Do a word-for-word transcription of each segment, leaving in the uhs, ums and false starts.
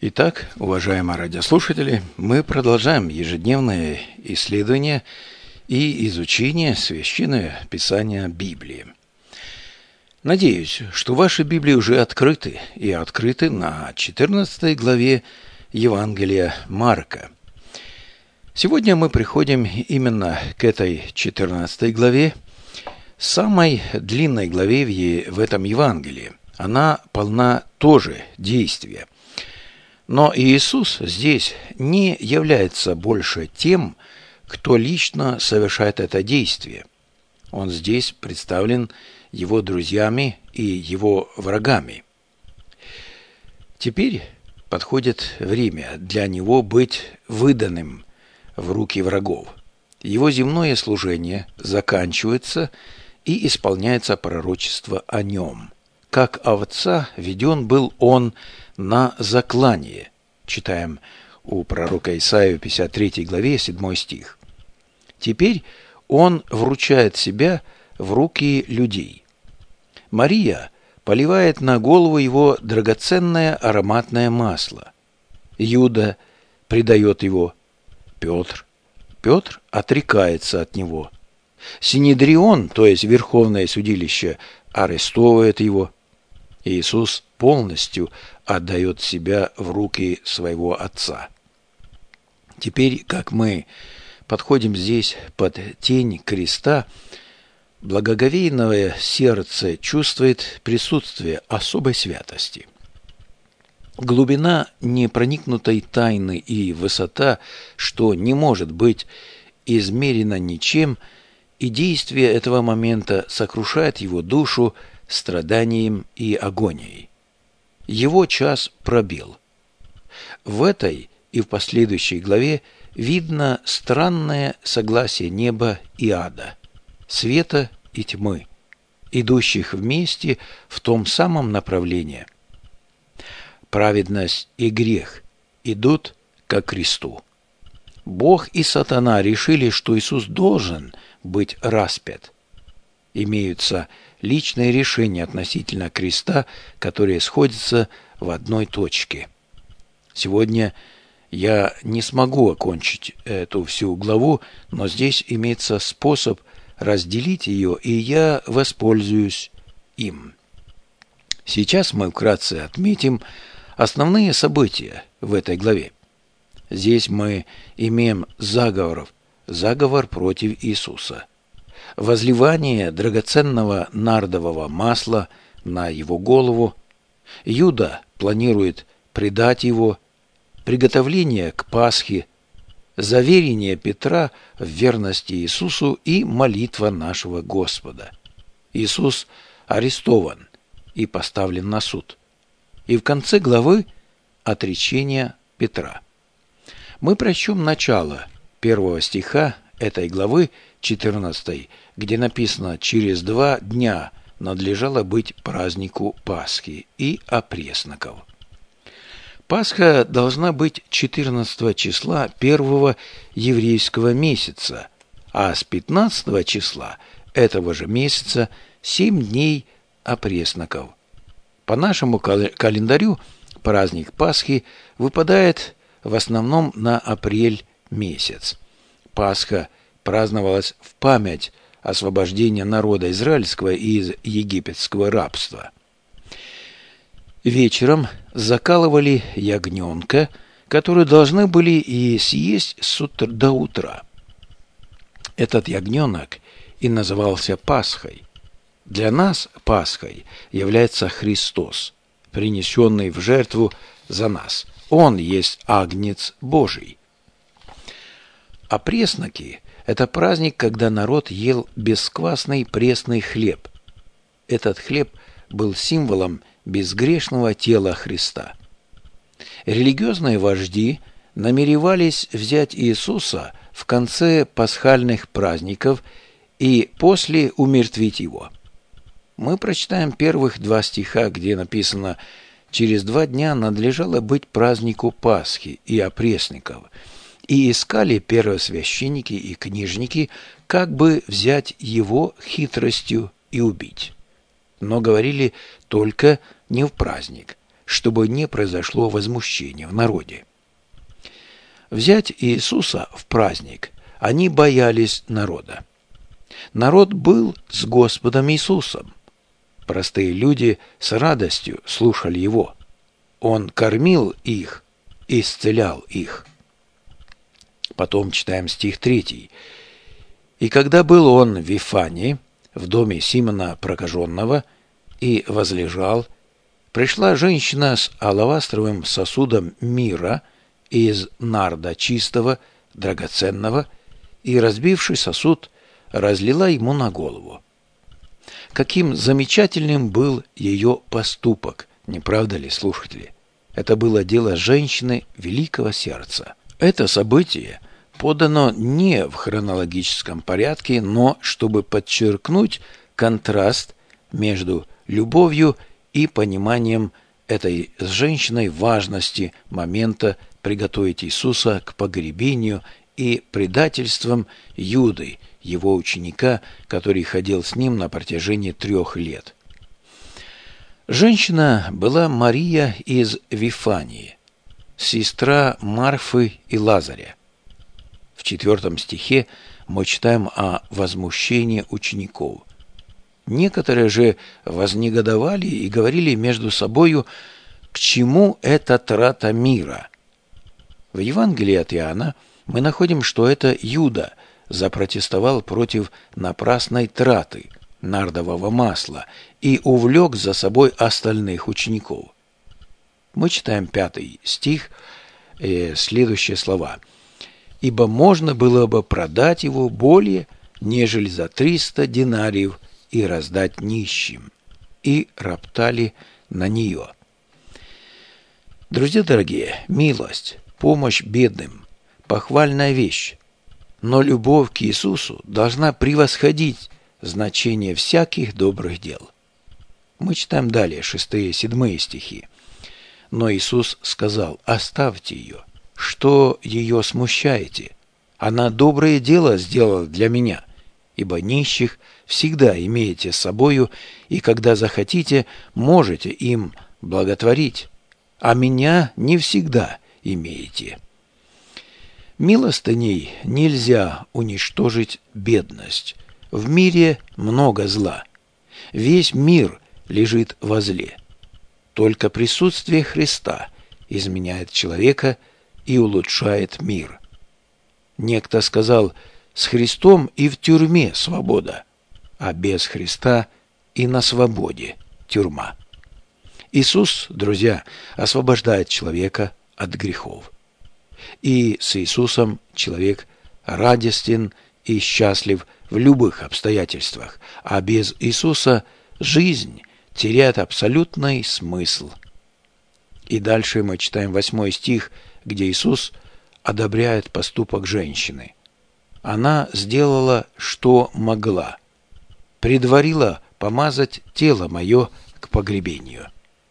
Итак, уважаемые радиослушатели, мы продолжаем ежедневное исследование и изучение Священного Писания Библии. Надеюсь, что ваши Библии уже открыты и открыты на четырнадцатой главе Евангелия Марка. Сегодня мы приходим именно к этой четырнадцатой главе, самой длинной главе в этом Евангелии. Она полна тоже действия. Но Иисус здесь не является больше тем, кто лично совершает это действие. Он здесь представлен его друзьями и его врагами. Теперь подходит время для него быть выданным в руки врагов. Его земное служение заканчивается и исполняется пророчество о нем. Как овца веден был он на заклание. Читаем у пророка Исаии в пятьдесят третьей главе, седьмой стих. Теперь он вручает себя в руки людей. Мария поливает на голову его драгоценное ароматное масло. Иуда предает его. Петр. Петр отрекается от него. Синедрион, то есть Верховное судилище, арестовывает его. Иисус полностью отдает себя в руки своего Отца. Теперь, как мы подходим здесь под тень креста, благоговейное сердце чувствует присутствие особой святости. Глубина непроникнутой тайны и высота, что не может быть измерено ничем, и действие этого момента сокрушает его душу страданием и агонией. Его час пробил. В этой и в последующей главе видно странное согласие неба и ада, света и тьмы, идущих вместе в том самом направлении. Праведность и грех идут ко кресту. Бог и сатана решили, что Иисус должен быть распят. Имеются личные решения относительно креста, которые сходятся в одной точке. Сегодня я не смогу окончить эту всю главу, но здесь имеется способ разделить ее, и я воспользуюсь им. Сейчас мы вкратце отметим основные события в этой главе. Здесь мы имеем заговоров, заговор против Иисуса. Возливание драгоценного нардового масла на его голову, Иуда планирует предать его, приготовление к Пасхе, заверение Петра в верности Иисусу и молитва нашего Господа. Иисус арестован и поставлен на суд. И в конце главы отречение Петра. Мы прочтем начало первого стиха этой главы четырнадцатой, где написано: «Через два дня надлежало быть празднику Пасхи и опресноков». Пасха должна быть четырнадцатого числа первого еврейского месяца, а с пятнадцатого числа этого же месяца семь дней опресноков. По нашему календарю праздник Пасхи выпадает в основном на апрель месяц. Пасха праздновалась в память освобождения народа израильского из египетского рабства. Вечером закалывали ягненка, который должны были и съесть с утра до утра. Этот ягненок и назывался Пасхой. Для нас Пасхой является Христос, принесенный в жертву за нас. Он есть Агнец Божий. Опресноки – это праздник, когда народ ел бесквасный пресный хлеб. Этот хлеб был символом безгрешного тела Христа. Религиозные вожди намеревались взять Иисуса в конце пасхальных праздников и после умертвить его. Мы прочитаем первых два стиха, где написано: «Через два дня надлежало быть празднику Пасхи и опресноков, и искали первосвященники и книжники, как бы взять его хитростью и убить. Но говорили только не в праздник, чтобы не произошло возмущение в народе. Взять Иисуса в праздник они боялись народа. Народ был с Господом Иисусом. Простые люди с радостью слушали Его. Он кормил их, исцелял их. Потом читаем стих третий. «И когда был он в Вифании, в доме Симона Прокаженного, и возлежал, пришла женщина с алавастровым сосудом мира из нарда чистого, драгоценного, и, разбивший сосуд, разлила ему на голову». Каким замечательным был ее поступок, не правда ли, слушатели? Это было дело женщины великого сердца. Это событие подано не в хронологическом порядке, но чтобы подчеркнуть контраст между любовью и пониманием этой с женщиной важности момента приготовить Иисуса к погребению и предательством Юды, его ученика, который ходил с ним на протяжении трех лет. Женщина была Мария из Вифании, сестра Марфы и Лазаря. В четвертом стихе мы читаем о возмущении учеников. Некоторые же вознегодовали и говорили между собою, к чему эта трата мира. В Евангелии от Иоанна мы находим, что это Юда запротестовал против напрасной траты нардового масла и увлек за собой остальных учеников. Мы читаем пятый стих, э, следующие слова. «Ибо можно было бы продать его более, нежели за триста динариев и раздать нищим». И роптали на нее. Друзья дорогие, милость, помощь бедным – похвальная вещь. Но любовь к Иисусу должна превосходить значение всяких добрых дел. Мы читаем далее шестые и седьмые стихи. «Но Иисус сказал: оставьте ее, что ее смущаете? Она доброе дело сделала для меня, ибо нищих всегда имеете с собою, и когда захотите, можете им благотворить, а меня не всегда имеете». Милостыней нельзя уничтожить бедность. В мире много зла. Весь мир лежит во зле. Только присутствие Христа изменяет человека и улучшает мир. Некто сказал: с Христом и в тюрьме свобода, а без Христа и на свободе тюрьма. Иисус, друзья, освобождает человека от грехов. И с Иисусом человек радостен и счастлив в любых обстоятельствах, а без Иисуса жизнь теряет абсолютный смысл. И дальше мы читаем восьмой стих, где Иисус одобряет поступок женщины. Она сделала, что могла, предварила помазать тело мое к погребению.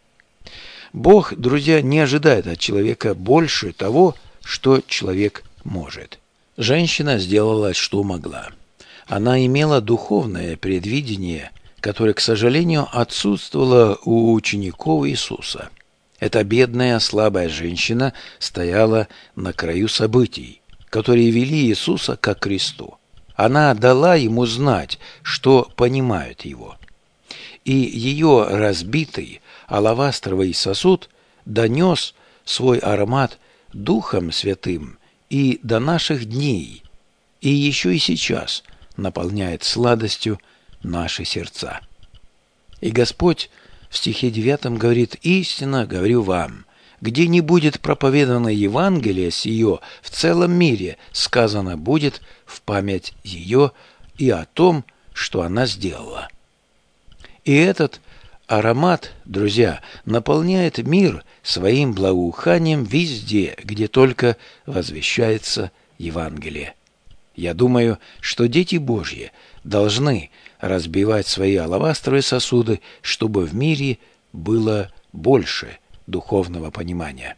Бог, друзья, не ожидает от человека больше того, что человек может. Женщина сделала, что могла. Она имела духовное предвидение, которое, к сожалению, отсутствовало у учеников Иисуса. Эта бедная, слабая женщина стояла на краю событий, которые вели Иисуса ко кресту. Она дала ему знать, что понимают его. И ее разбитый алавастровый сосуд донес свой аромат Духом Святым и до наших дней, и еще и сейчас наполняет сладостью наши сердца. И Господь в стихе девятом говорит: «Истинно говорю вам, где не будет проповедано Евангелие сие в целом мире, сказано будет в память ее и о том, что она сделала». И этот аромат, друзья, наполняет мир своим благоуханием везде, где только возвещается Евангелие. Я думаю, что дети Божьи должны разбивать свои алавастровые сосуды, чтобы в мире было больше духовного понимания.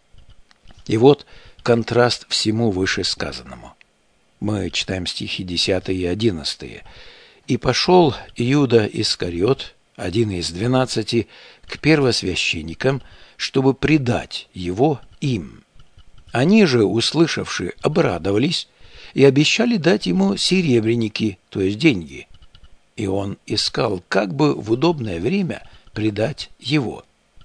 И вот контраст всему вышесказанному. Мы читаем стихи десятый и одиннадцатый. «И пошел Иуда Искариот, один из двенадцати, к первосвященникам, чтобы предать его им. Они же, услышавши, обрадовались и обещали дать ему серебряники, то есть деньги. И он искал, как бы в удобное время предать его.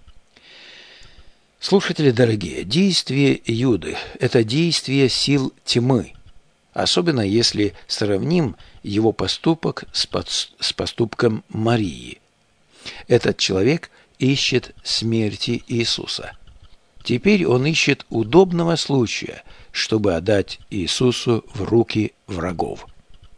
Слушатели дорогие, действие Юды – это действие сил тьмы, особенно если сравним его поступок с, под... с поступком Марии. Этот человек ищет смерти Иисуса. Теперь он ищет удобного случая, чтобы отдать Иисусу в руки врагов.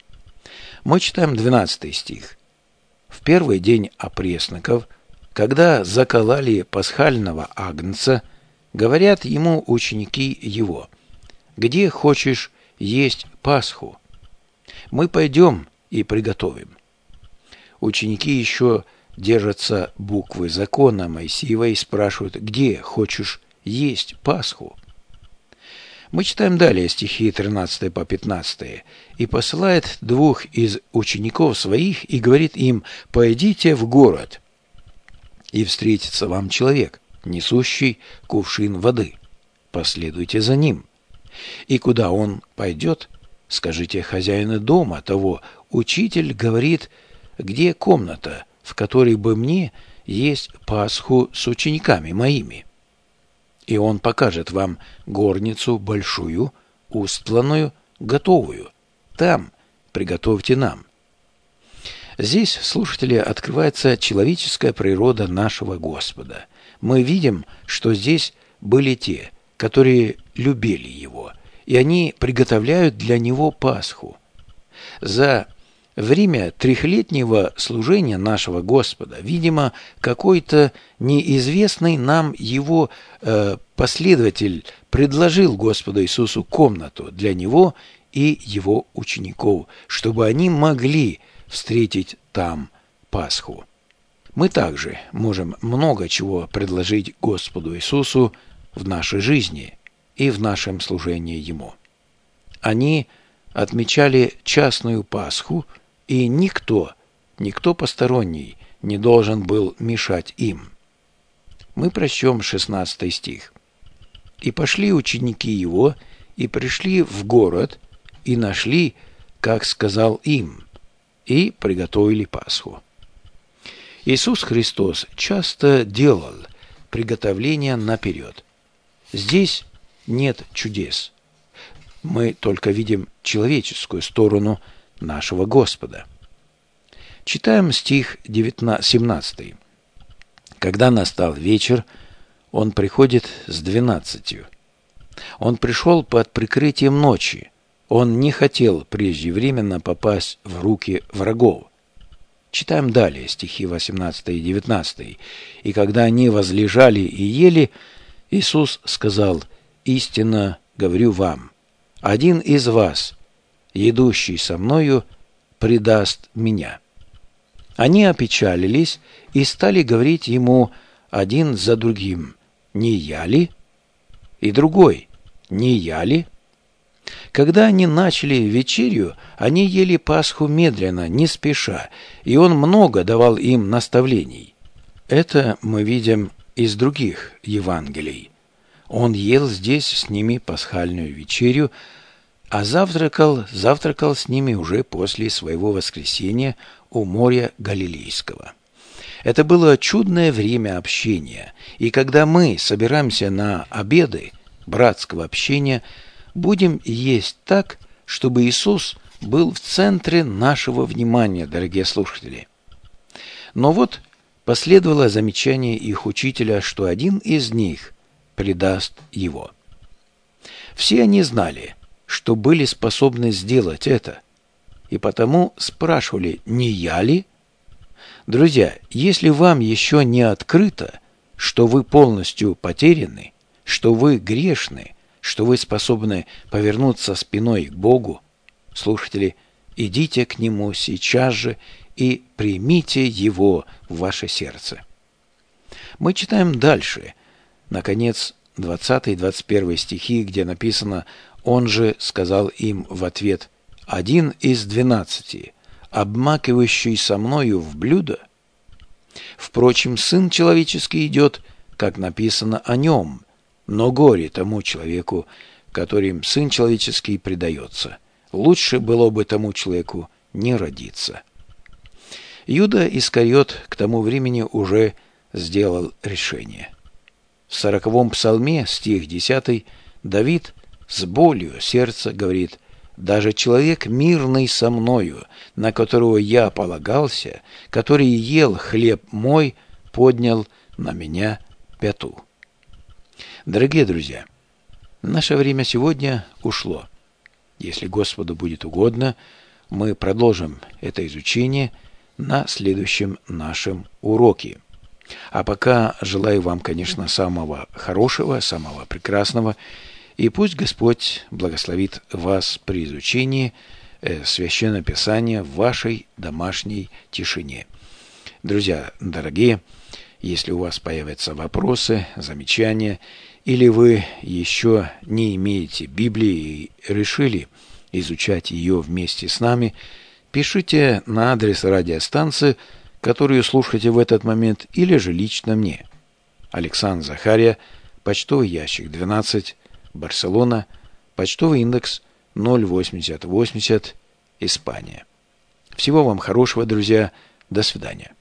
Мы читаем двенадцатый стих. «В первый день опресноков, когда закололи пасхального агнца, говорят ему ученики его: где хочешь есть Пасху? Мы пойдем и приготовим». Ученики еще держатся буквы закона Моисеева и спрашивают: где хочешь есть Пасху? Мы читаем далее стихи тринадцатый по пятнадцатый. «И посылает двух из учеников своих и говорит им: пойдите в город, и встретится вам человек, несущий кувшин воды. Последуйте за ним. И куда он пойдет, скажите хозяину дома того: учитель говорит, где комната, в которой бы мне есть Пасху с учениками моими. И он покажет вам горницу большую, устланную, готовую. Там приготовьте нам». Здесь, слушатели, открывается человеческая природа нашего Господа. Мы видим, что здесь были те, которые любили Его, и они приготовляют для Него Пасху. За время трехлетнего служения нашего Господа, видимо, какой-то неизвестный нам Его э, последователь предложил Господу Иисусу комнату для Него и Его учеников, чтобы они могли встретить там Пасху. Мы также можем много чего предложить Господу Иисусу в нашей жизни и в нашем служении Ему. Они отмечали частную Пасху, и никто, никто посторонний не должен был мешать им. Мы прочтем шестнадцатый стих. «И пошли ученики Его, и пришли в город, и нашли, как сказал им, и приготовили Пасху». Иисус Христос часто делал приготовления наперед. Здесь нет чудес. Мы только видим человеческую сторону нашего Господа. Читаем стих семнадцатый. «Когда настал вечер, он приходит с двенадцатью. Он пришел под прикрытием ночи. Он не хотел преждевременно попасть в руки врагов». Читаем далее стихи восемнадцатый и девятнадцатый. «И когда они возлежали и ели, Иисус сказал: истинно говорю вам, один из вас, едущий со мною, предаст меня». Они опечалились и стали говорить ему один за другим: «Не я ли?» И другой: «Не я ли?» Когда они начали вечерю, они ели Пасху медленно, не спеша, и он много давал им наставлений. Это мы видим из других Евангелий. Он ел здесь с ними пасхальную вечерю, а завтракал, завтракал с ними уже после своего воскресения у моря Галилейского. Это было чудное время общения, и когда мы собираемся на обеды братского общения, будем есть так, чтобы Иисус был в центре нашего внимания, дорогие слушатели. Но вот последовало замечание их учителя, что один из них предаст его. Все они знали, что были способны сделать это, и потому спрашивали: «Не я ли?» Друзья, если вам еще не открыто, что вы полностью потеряны, что вы грешны, что вы способны повернуться спиной к Богу, слушатели, идите к Нему сейчас же и примите Его в ваше сердце. Мы читаем дальше, наконец, двадцатый и двадцать первый стихи, где написано: «Он же сказал им в ответ: один из двенадцати, обмакивающий со мною в блюдо». Впрочем, Сын Человеческий идет, как написано о нем, но горе тому человеку, которым Сын Человеческий предается. Лучше было бы тому человеку не родиться». Иуда Искариот к тому времени уже сделал решение. В сороковом псалме, стих десятый, Давид с болью сердца говорит: «Даже человек мирный со мною, на которого я полагался, который ел хлеб мой, поднял на меня пяту». Дорогие друзья, наше время сегодня ушло. Если Господу будет угодно, мы продолжим это изучение на следующем нашем уроке. А пока желаю вам, конечно, самого хорошего, самого прекрасного, и пусть Господь благословит вас при изучении Священного Писания в вашей домашней тишине. Друзья дорогие, если у вас появятся вопросы, замечания, или вы еще не имеете Библии и решили изучать ее вместе с нами, пишите на адрес радиостанции, которую слушаете в этот момент, или же лично мне. Александр Захария, почтовый ящик двенадцать, Барселона, почтовый индекс ноль восемьдесят восемьдесят, Испания. Всего вам хорошего, друзья. До свидания.